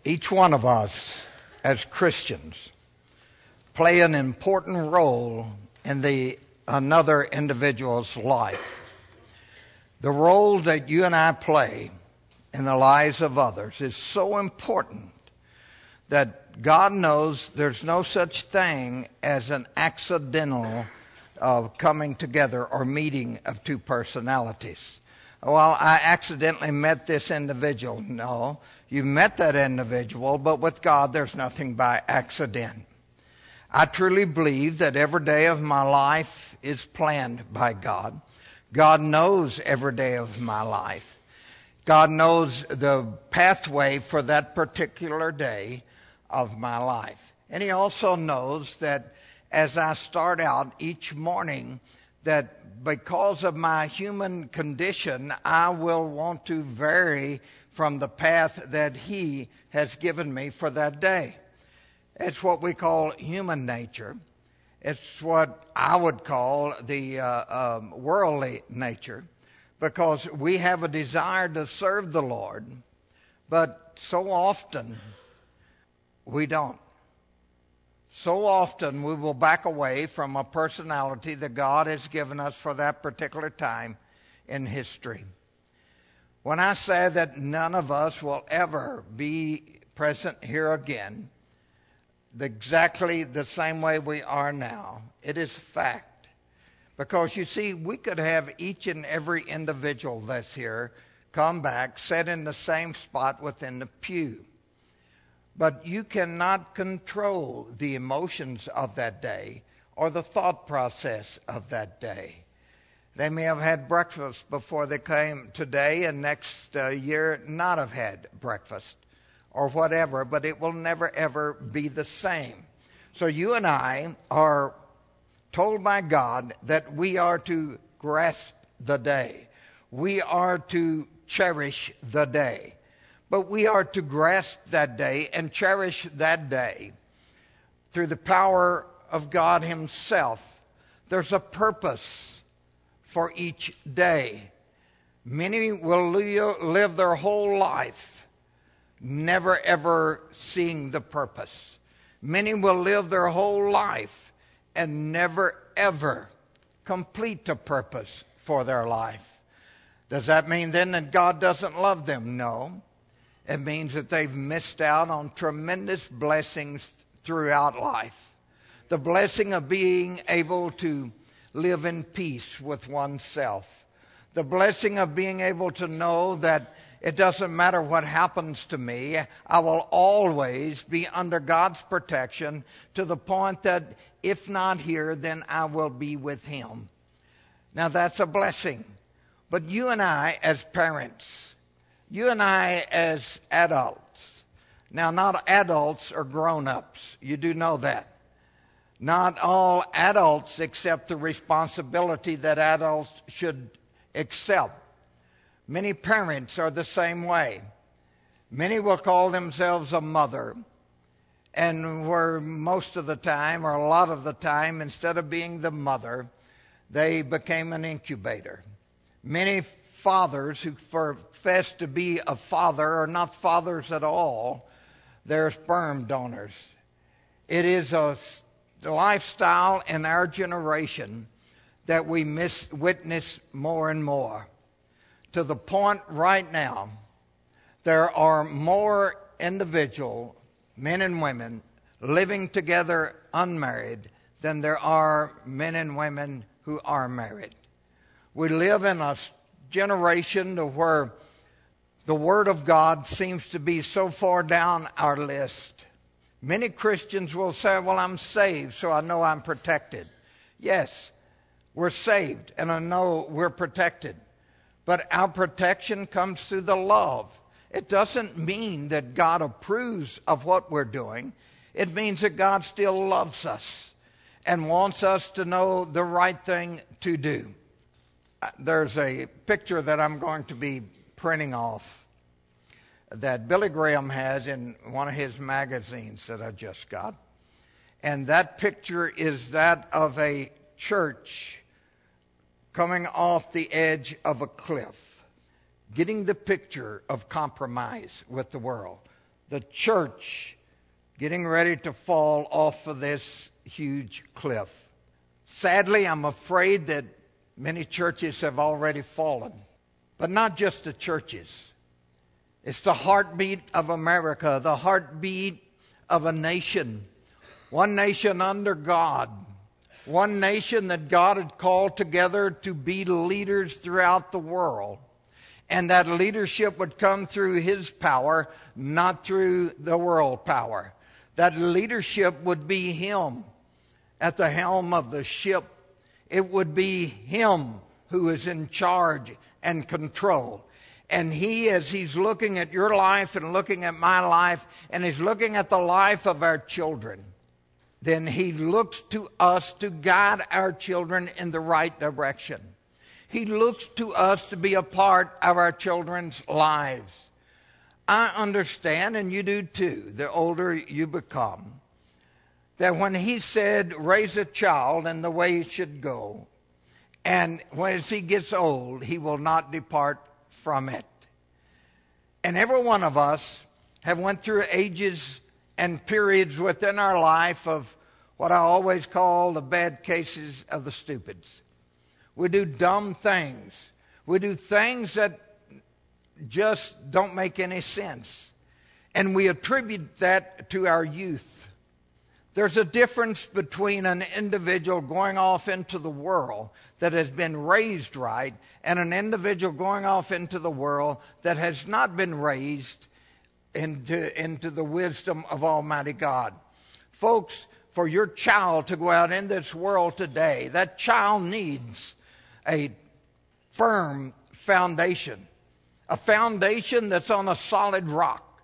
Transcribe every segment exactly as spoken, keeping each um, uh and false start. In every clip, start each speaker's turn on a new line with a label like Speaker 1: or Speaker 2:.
Speaker 1: Each one of us as Christians play an important role in the another individual's life. The role that you and I play in the lives of others is so important that God knows there's no such thing as an accidental uh, coming together or meeting of two personalities. Well, I accidentally met this individual. No, you met that individual, but with God there's nothing by accident. I truly believe that every day of my life is planned by God. God knows every day of my life. God knows the pathway for that particular day of my life. And He also knows that as I start out each morning, that because of my human condition, I will want to vary from the path that He has given me for that day. It's what we call human nature. It's what I would call the uh, um, worldly nature, because we have a desire to serve the Lord, but so often we don't. So often we will back away from a personality that God has given us for that particular time in history. When I say that none of us will ever be present here again, exactly the same way we are now, it is fact. Because you see, we could have each and every individual that's here come back, sit in the same spot within the pew. But you cannot control the emotions of that day or the thought process of that day. They may have had breakfast before they came today, and next uh, year not have had breakfast or whatever, but it will never ever be the same. So you and I are told by God that we are to grasp the day. We are to cherish the day. But we are to grasp that day and cherish that day through the power of God Himself. There's a purpose for each day. Many will live their whole life never ever seeing the purpose. Many will live their whole life and never ever complete the purpose for their life. Does that mean then that God doesn't love them? No. It means that they've missed out on tremendous blessings throughout life. The blessing of being able to live in peace with oneself. The blessing of being able to know that it doesn't matter what happens to me, I will always be under God's protection, to the point that if not here, then I will be with Him. Now that's a blessing. But you and I as parents, you and I as adults, now not adults are grown-ups, you do know that. Not all adults accept the responsibility that adults should accept. Many parents are the same way. Many will call themselves a mother, and where most of the time, or a lot of the time, instead of being the mother, they became an incubator. Many fathers who profess to be a father are not fathers at all. They're sperm donors. It is a lifestyle in our generation that we miss, witness more and more. To the point right now, there are more individual men and women living together unmarried than there are men and women who are married. We live in a generation to where the Word of God seems to be so far down our list. Many Christians will say, well, I'm saved, so I know I'm protected. Yes, we're saved, and I know we're protected. But our protection comes through the love. It doesn't mean that God approves of what we're doing. It means that God still loves us and wants us to know the right thing to do. There's a picture that I'm going to be printing off that Billy Graham has in one of his magazines that I just got. And that picture is that of a church coming off the edge of a cliff, getting the picture of compromise with the world. the church getting ready to fall off of this huge cliff. Sadly, I'm afraid that many churches have already fallen. But not just the churches. It's the heartbeat of America, the heartbeat of a nation. One nation under God. One nation that God had called together to be leaders throughout the world. And that leadership would come through His power, not through the world power. That leadership would be Him at the helm of the ship. It would be Him who is in charge and control. And He, as He's looking at your life and looking at my life, and He's looking at the life of our children, then He looks to us to guide our children in the right direction. He looks to us to be a part of our children's lives. I understand, and you do too, the older you become, that when He said, raise a child in the way he should go, and when he gets old, he will not depart from it. And every one of us have went through ages and periods within our life of what I always call the bad cases of the stupids. We do dumb things. We do things that just don't make any sense. And we attribute that to our youth. There's a difference between an individual going off into the world that has been raised right and an individual going off into the world that has not been raised into, into the wisdom of Almighty God. Folks, for your child to go out in this world today, that child needs a firm foundation. A foundation that's on a solid rock.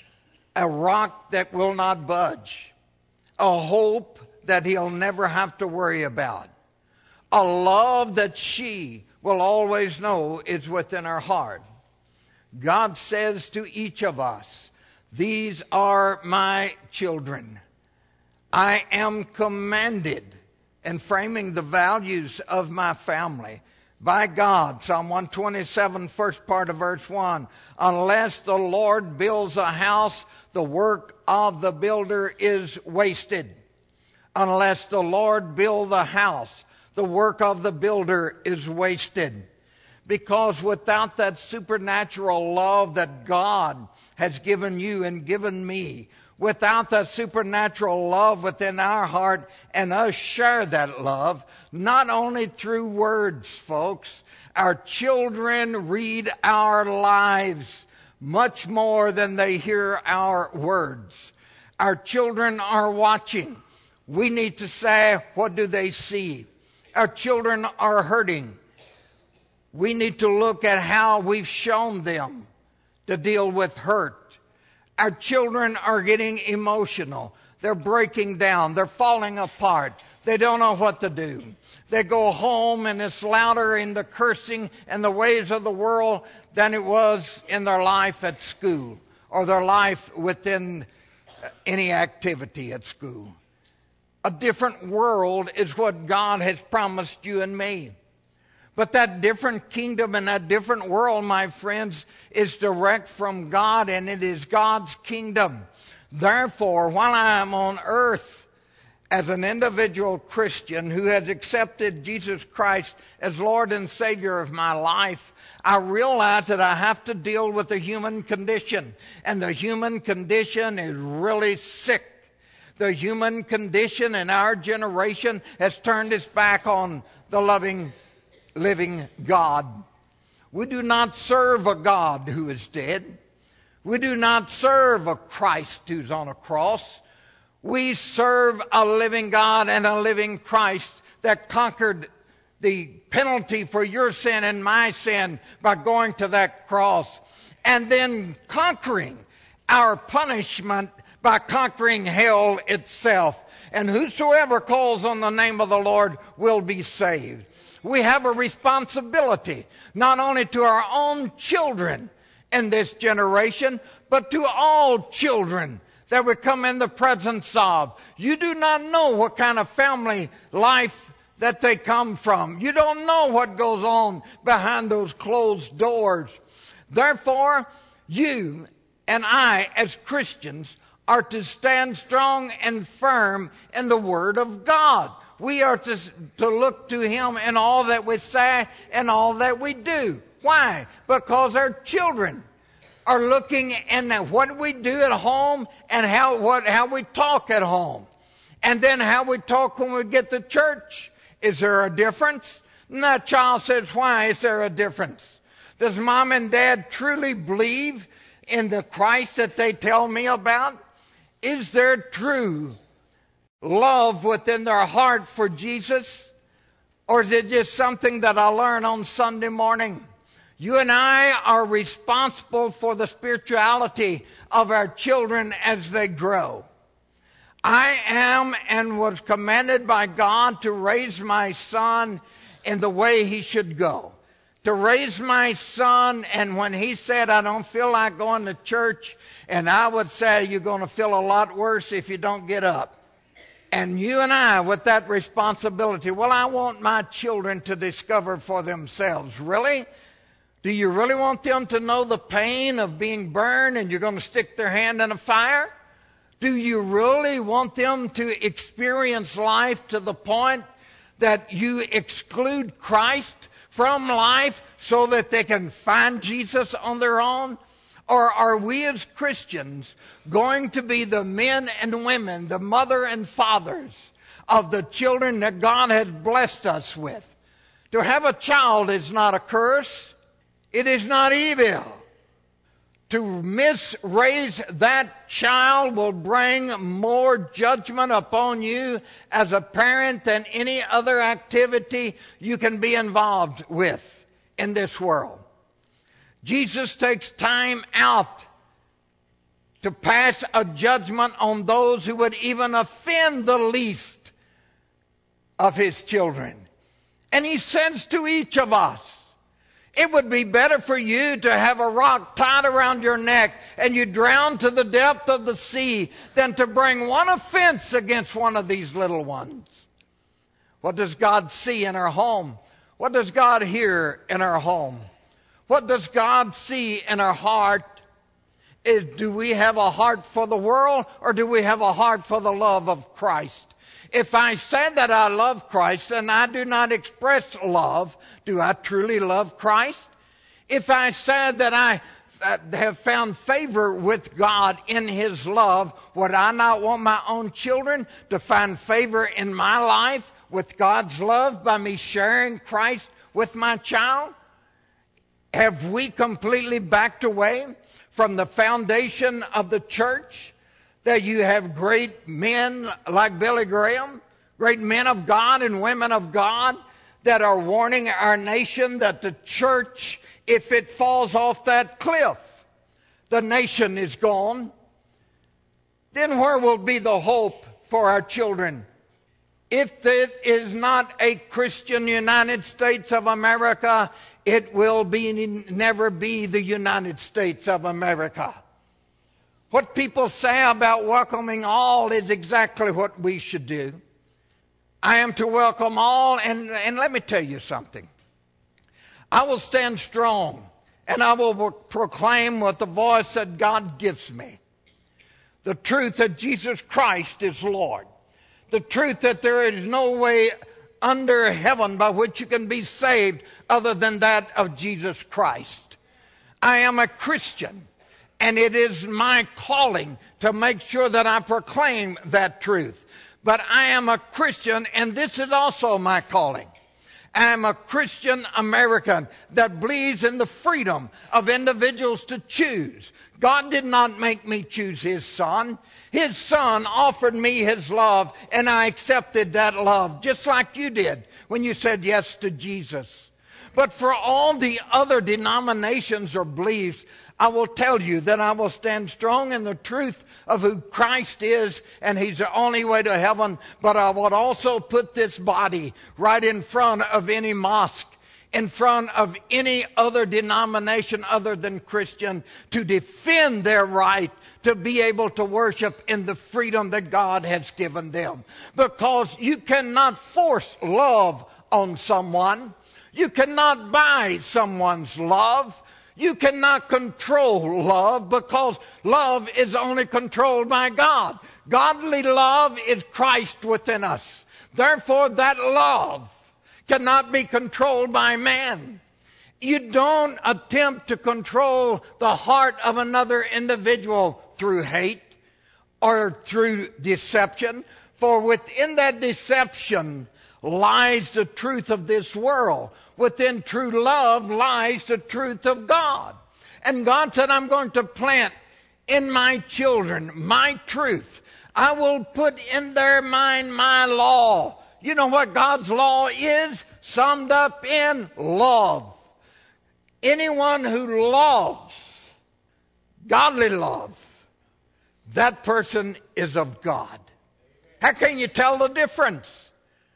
Speaker 1: A rock that will not budge. A hope that he'll never have to worry about. A love that she will always know is within her heart. God says to each of us, these are my children. I am commanded in framing the values of my family by God. Psalm one twenty-seven, first part of verse one. Unless the Lord builds a house, the work of the builder is wasted. Unless the Lord build the house, the work of the builder is wasted. Because without that supernatural love that God has given you and given me, without that supernatural love within our heart and us share that love, not only through words, folks, our children read our lives much more than they hear our words. Our children are watching. We need to say, what do they see? Our children are hurting. We need to look at how we've shown them to deal with hurt. Our children are getting emotional. They're breaking down. They're falling apart. They don't know what to do. They go home and it's louder in the cursing and the ways of the world than it was in their life at school or their life within any activity at school. A different world is what God has promised you and me. But that different kingdom and that different world, my friends, is direct from God, and it is God's kingdom. Therefore, while I am on earth as an individual Christian who has accepted Jesus Christ as Lord and Savior of my life, I realize that I have to deal with the human condition. And the human condition is really sick. The human condition in our generation has turned its back on the loving, living God. We do not serve a God who is dead. We do not serve a Christ who's on a cross. We serve a living God and a living Christ that conquered the penalty for your sin and my sin by going to that cross and then conquering our punishment by conquering hell itself. And whosoever calls on the name of the Lord will be saved. We have a responsibility not only to our own children in this generation, but to all children that we come in the presence of. You do not know what kind of family life that they come from. You don't know what goes on behind those closed doors. Therefore, you and I, as Christians, are to stand strong and firm in the Word of God. We are to, to look to Him in all that we say and all that we do. Why? Because our children are looking at what we do at home and how what how we talk at home. And then how we talk when we get to church. Is there a difference? And that child says, why is there a difference? Does mom and dad truly believe in the Christ that they tell me about? Is there true love within their heart for Jesus? Or is it just something that I learn on Sunday morning? You and I are responsible for the spirituality of our children as they grow. I am and was commanded by God to raise my son in the way he should go. To raise my son, and when he said, I don't feel like going to church, and I would say, you're going to feel a lot worse if you don't get up. And you and I, with that responsibility, well, I want my children to discover for themselves. Really? Do you really want them to know the pain of being burned and you're going to stick their hand in a fire? Do you really want them to experience life to the point that you exclude Christ from life so that they can find Jesus on their own? Or are we as Christians going to be the men and women, the mother and fathers of the children that God has blessed us with? To have a child is not a curse. It is not evil. To misraise that child will bring more judgment upon you as a parent than any other activity you can be involved with in this world. Jesus takes time out to pass a judgment on those who would even offend the least of his children. And he says to each of us, it would be better for you to have a rock tied around your neck and you drown to the depth of the sea than to bring one offense against one of these little ones. What does God see in our home? What does God hear in our home? What does God see in our heart? Is, do we have a heart for the world, or do we have a heart for the love of Christ? If I say that I love Christ and I do not express love, do I truly love Christ? If I say that I have found favor with God in His love, would I not want my own children to find favor in my life with God's love by me sharing Christ with my child? Have we completely backed away from the foundation of the church? That you have great men like Billy Graham, great men of God and women of God that are warning our nation that the church, if it falls off that cliff, the nation is gone. Then where will be the hope for our children? If it is not a Christian United States of America, it will be never be the United States of America. What people say about welcoming all is exactly what we should do. I am to welcome all, and, and let me tell you something. I will stand strong, and I will proclaim with the voice that God gives me. The truth that Jesus Christ is Lord. The truth that there is no way under heaven by which you can be saved other than that of Jesus Christ. I am a Christian. And it is my calling to make sure that I proclaim that truth. But I am a Christian, and this is also my calling. I am a Christian American that believes in the freedom of individuals to choose. God did not make me choose His Son. His Son offered me His love, and I accepted that love, just like you did when you said yes to Jesus. But for all the other denominations or beliefs, I will tell you that I will stand strong in the truth of who Christ is, and He's the only way to heaven. But I will also put this body right in front of any mosque, in front of any other denomination other than Christian, to defend their right to be able to worship in the freedom that God has given them. Because you cannot force love on someone. You cannot buy someone's love. You cannot control love because love is only controlled by God. Godly love is Christ within us. Therefore, that love cannot be controlled by man. You don't attempt to control the heart of another individual through hate or through deception, for within that deception lies the truth of this world. Within true love lies the truth of God. And God said, I'm going to plant in my children my truth. I will put in their mind my law. You know what God's law is? Summed up in love. Anyone who loves, godly love, that person is of God. How can you tell the difference?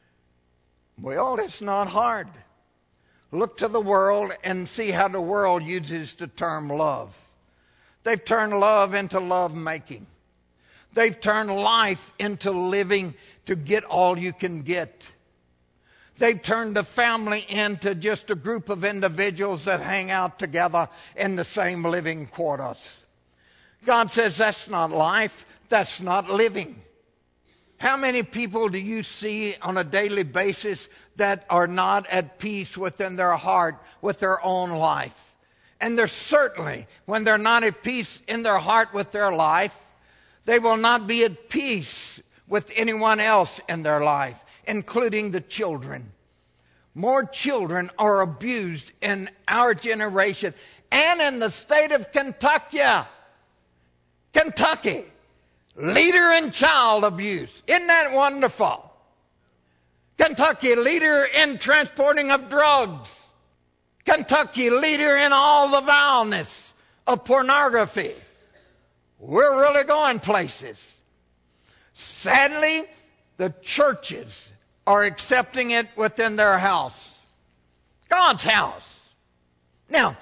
Speaker 1: Well, it's not hard. Look to the world and see how the world uses the term love. They've turned love into love making. They've turned life into living to get all you can get. They've turned the family into just a group of individuals that hang out together in the same living quarters. God says that's not life, that's not living. How many people do you see on a daily basis that are not at peace within their heart with their own life? And they're certainly, when they're not at peace in their heart with their life, they will not be at peace with anyone else in their life, including the children. More children are abused in our generation and in the state of Kentucky. Kentucky. Leader in child abuse. Isn't that wonderful? Kentucky, leader in transporting of drugs. Kentucky, leader in all the vileness of pornography. We're really going places. Sadly, the churches are accepting it within their house. God's house. Now,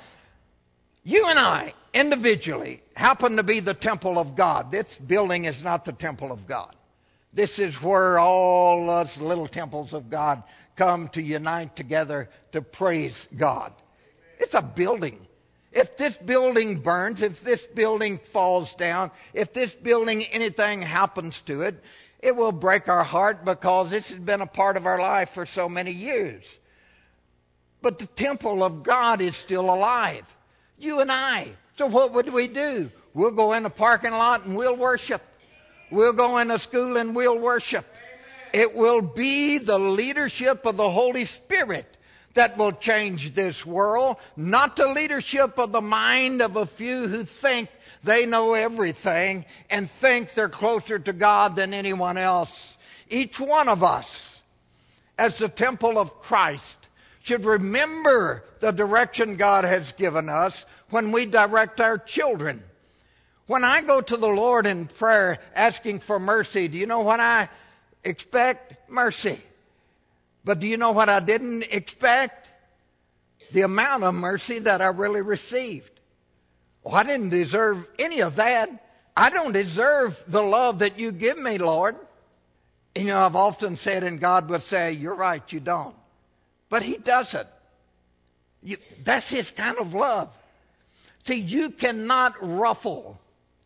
Speaker 1: you and I individually happen to be the temple of God. This building is not the temple of God. This is where all us little temples of God come to unite together to praise God. It's a building. If this building burns, if this building falls down, if this building, anything happens to it, it will break our heart because this has been a part of our life for so many years. But the temple of God is still alive. You and I. So what would we do? We'll go in a parking lot and we'll worship. We'll go in a school and we'll worship. It will be the leadership of the Holy Spirit that will change this world, not the leadership of the mind of a few who think they know everything and think they're closer to God than anyone else. Each one of us, as the temple of Christ, should remember the direction God has given us when we direct our children. When I go to the Lord in prayer asking for mercy, do you know what I expect? Mercy. But do you know what I didn't expect? The amount of mercy that I really received. Well, I didn't deserve any of that. I don't deserve the love that you give me, Lord. And, you know, I've often said, and God would say, you're right, you don't. But he doesn't. You, that's his kind of love. See, you cannot ruffle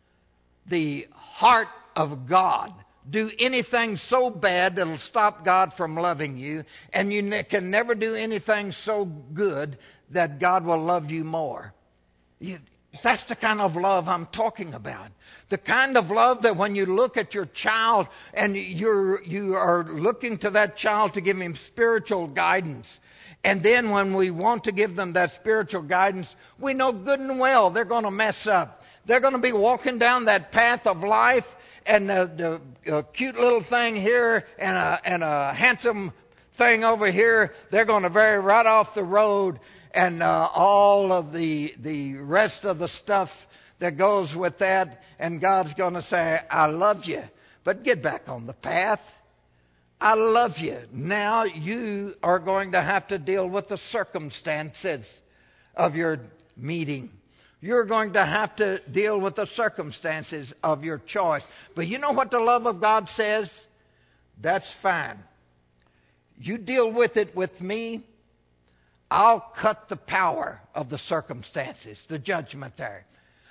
Speaker 1: the heart of God. Do anything so bad that'll stop God from loving you. And you ne- can never do anything so good that God will love you more. You, that's the kind of love I'm talking about. The kind of love that when you look at your child and you're, you are looking to that child to give him spiritual guidance. And then when we want to give them that spiritual guidance, we know good and well they're going to mess up. They're going to be walking down that path of life, and the, the uh, cute little thing here and a, and a handsome thing over here, they're going to vary right off the road, and uh, all of the the rest of the stuff that goes with that, and God's going to say, I love you, but get back on the path. I love you. Now you are going to have to deal with the circumstances of your meeting. You're going to have to deal with the circumstances of your choice. But you know what the love of God says? That's fine. You deal with it with me. I'll cut the power of the circumstances, the judgment there.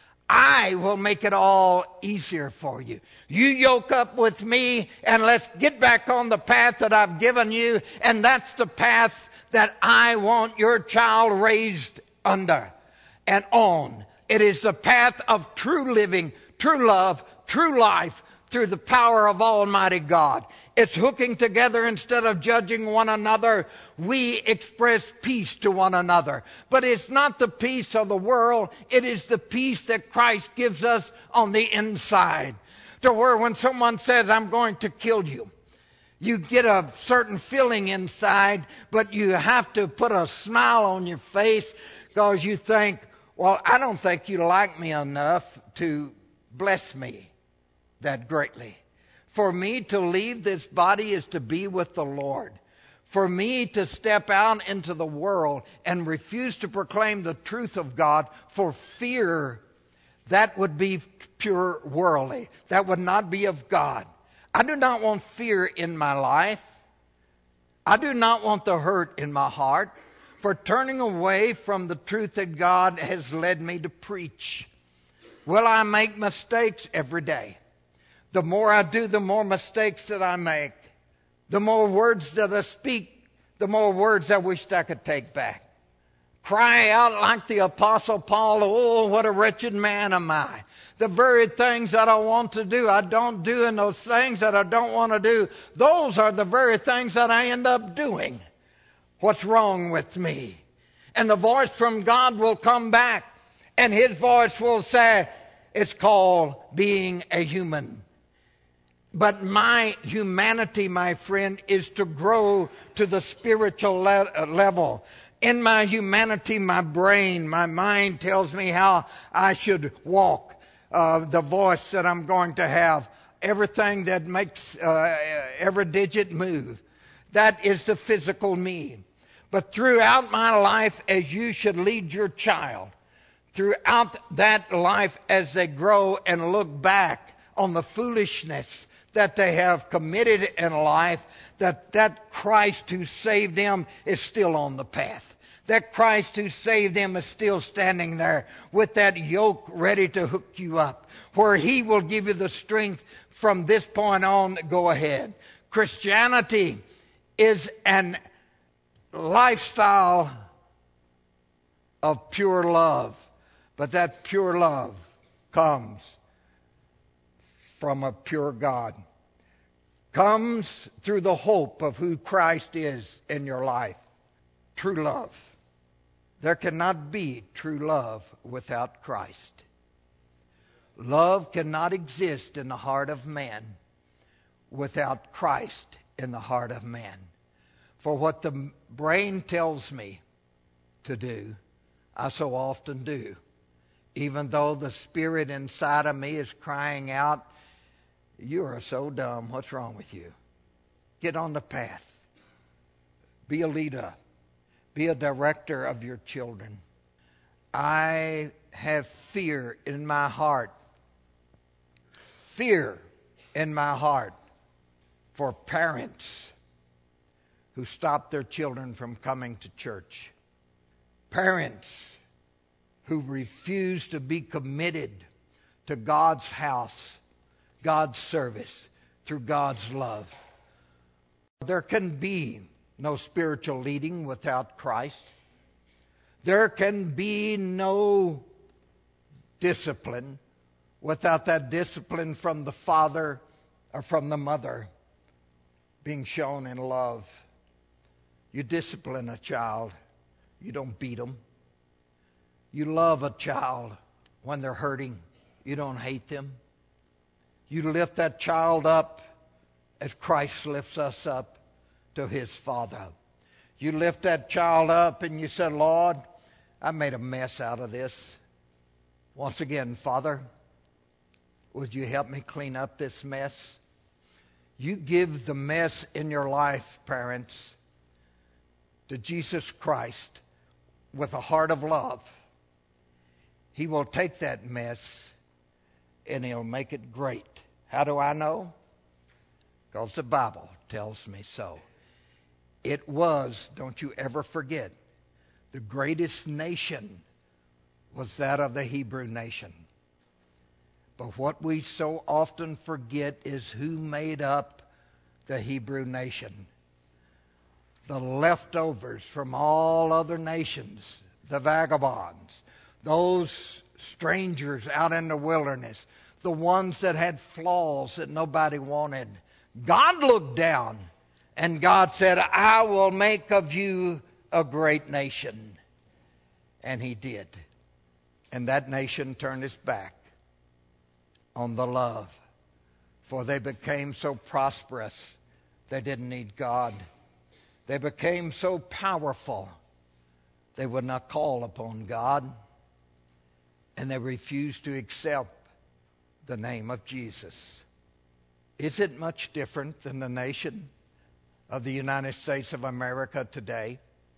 Speaker 1: I will make it all easier for you. You yoke up with me and let's get back on the path that I've given you. And that's the path that I want your child raised under and on. It is the path of true living, true love, true life through the power of Almighty God. It's hooking together instead of judging one another. We express peace to one another. But it's not the peace of the world. It is the peace that Christ gives us on the inside. To where when someone says, I'm going to kill you, you get a certain feeling inside, but you have to put a smile on your face because you think, well, I don't think you like me enough to bless me that greatly. For me to leave this body is to be with the Lord. For me to step out into the world and refuse to proclaim the truth of God for fear, that would be pure worldly. That would not be of God. I do not want fear in my life. I do not want the hurt in my heart for turning away from the truth that God has led me to preach. Will I make mistakes every day? The more I do, the more mistakes that I make. The more words that I speak, the more words I wished I could take back. Cry out like the Apostle Paul, oh, what a wretched man am I. The very things that I want to do, I don't do, and those things that I don't want to do, those are the very things that I end up doing. What's wrong with me? And the voice from God will come back, and his voice will say, it's called being a human. But my humanity, my friend, is to grow to the spiritual le- level. In my humanity, my brain, my mind tells me how I should walk, uh, the voice that I'm going to have, everything that makes uh, every digit move. That is the physical me. But throughout my life, as you should lead your child, throughout that life as they grow and look back on the foolishness that they have committed in life, that that Christ who saved them is still on the path. That Christ who saved them is still standing there with that yoke ready to hook you up, where he will give you the strength from this point on to go ahead. Christianity is an lifestyle of pure love, but that pure love comes from a pure God. Comes through the hope of who Christ is in your life. True love. There cannot be true love without Christ. Love cannot exist in the heart of man without Christ in the heart of man. For what the brain tells me to do, I so often do. Even though the spirit inside of me is crying out, you are so dumb. What's wrong with you? Get on the path. Be a leader. Be a director of your children. I have fear in my heart. Fear in my heart for parents who stop their children from coming to church. Parents who refuse to be committed to God's house, God's service, through God's love. There can be no spiritual leading without Christ. There can be no discipline without that discipline from the father or from the mother being shown in love. You discipline a child. You don't beat them. You love a child when they're hurting. You don't hate them. You lift that child up as Christ lifts us up to his Father. You lift that child up and you say, Lord, I made a mess out of this. Once again, Father, would you help me clean up this mess? You give the mess in your life, parents, to Jesus Christ with a heart of love. He will take that mess and he'll make it great. How do I know? Because the Bible tells me so. It was, don't you ever forget, The greatest nation was that of the Hebrew nation. But what we so often forget is who made up the Hebrew nation. The leftovers from all other nations, the vagabonds, those strangers out in the wilderness, the ones that had flaws that nobody wanted. God looked down and God said, I will make of you a great nation. And he did. And that nation turned its back on the love. For they became so prosperous, they didn't need God. They became so powerful, they would not call upon God. And they refused to accept the name of Jesus. Is it much different than the nation of the United States of America today?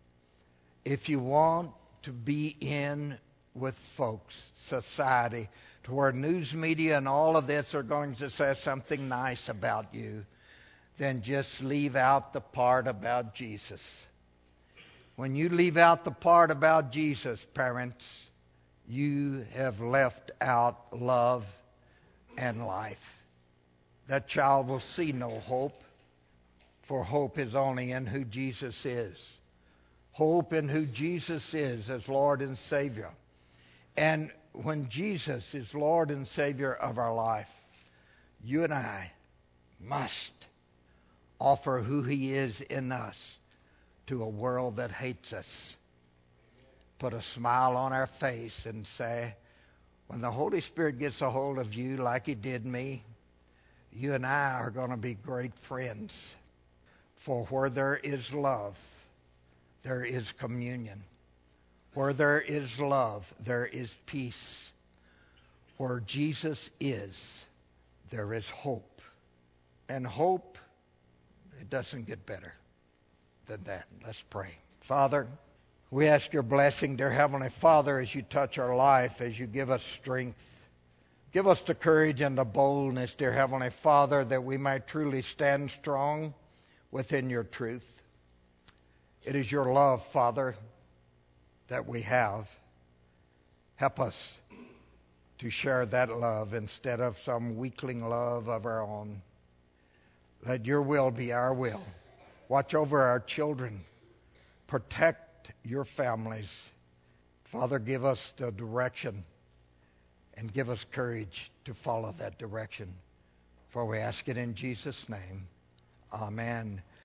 Speaker 1: If you want to be in with folks, society, to where news media and all of this are going to say something nice about you, then just leave out the part about Jesus. When you leave out the part about Jesus, parents, you have left out love and life. That child will see no hope, for hope is only in who Jesus is. Hope in who Jesus is as Lord and Savior. And when Jesus is Lord and Savior of our life, you and I must offer who he is in us to a world that hates us. Put a smile on our face and say, when the Holy Spirit gets a hold of you like he did me, you and I are going to be great friends. For where there is love, there is communion. Where there is love, there is peace. Where Jesus is, there is hope. And hope, it doesn't get better than that. Let's pray. Father, we ask your blessing, dear Heavenly Father, as you touch our life, as you give us strength. Give us the courage and the boldness, dear Heavenly Father, that we might truly stand strong within your truth. It is your love, Father, that we have. Help us to share that love instead of some weakling love of our own. Let your will be our will. Watch over our children. Protect your families. Father, give us the direction and give us courage to follow that direction. For we ask it in Jesus' name. Amen.